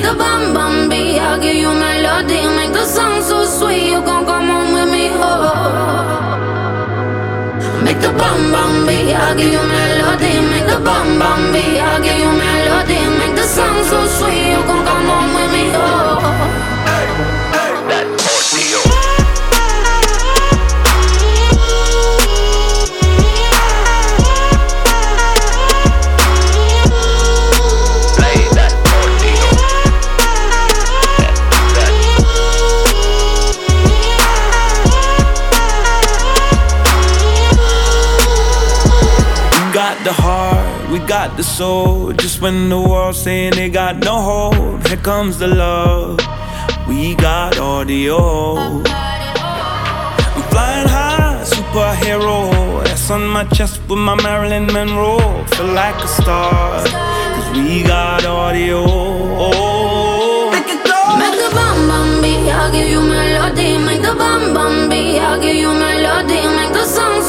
the bum bum beat. I'll give you melody, make the song so sweet. You gon' come home with me, oh. Make the bum bum beat. I'll give you melody, make the bum bum beat. I'll give you melody, make the song so sweet. You gon' come home with me, oh. That audio. The heart, we got the soul. Just when the world's saying they got no hope, here comes the love. We got audio. I'm flying high, superhero. S on my chest with my Marilyn Monroe. Feel like a star, cause we got audio. Make it go! Make the bum bum beat, I'll give you melody. Make the bum bum beat, I'll give you melody. Make the song